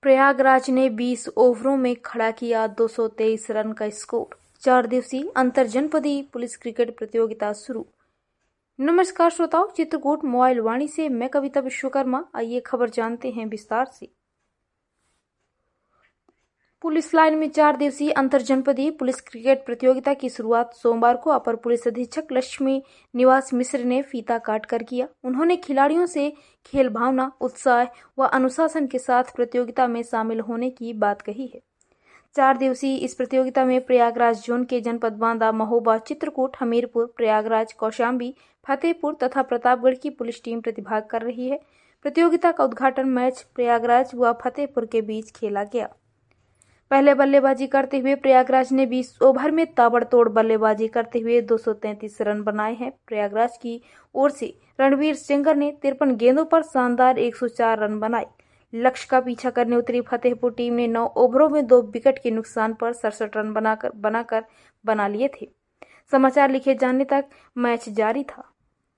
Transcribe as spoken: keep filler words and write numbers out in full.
प्रयागराज ने बीस ओवरों में खड़ा किया दो सौ तेईस रन का स्कोर। चार दिवसीय अंतर जनपदीय पुलिस क्रिकेट प्रतियोगिता शुरू। नमस्कार श्रोताओं, चित्रकूट मोबाइल वाणी से मैं कविता विश्वकर्मा। आइए खबर जानते हैं विस्तार से। पुलिस लाइन में चार दिवसीय अंतर जनपदीय पुलिस क्रिकेट प्रतियोगिता की शुरुआत सोमवार को अपर पुलिस अधीक्षक लक्ष्मी निवास मिश्र ने फीता काट कर किया। उन्होंने खिलाड़ियों से खेल भावना, उत्साह व अनुशासन के साथ प्रतियोगिता में शामिल होने की बात कही है। चार दिवसीय इस प्रतियोगिता में प्रयागराज जोन के जनपद बांदा, महोबा, चित्रकूट, हमीरपुर, प्रयागराज, कौशाम्बी, फतेहपुर तथा प्रतापगढ़ की पुलिस टीम प्रतिभाग कर रही है। प्रतियोगिता का उद्घाटन मैच प्रयागराज व फतेहपुर के बीच खेला गया। पहले बल्लेबाजी करते हुए प्रयागराज ने बीस ओवर में ताबड़तोड़ बल्लेबाजी करते हुए दो सौ तैंतीस रन बनाए हैं। प्रयागराज की ओर से रणवीर सिंगर ने तिरपन गेंदों पर शानदार एक सौ चार रन बनाए। लक्ष्य का पीछा करने उतरी फतेहपुर टीम ने नौ ओवरों में दो विकेट के नुकसान पर सड़सठ रन बनाकर बनाकर बना लिए थे। समाचार लिखे जाने तक मैच जारी था।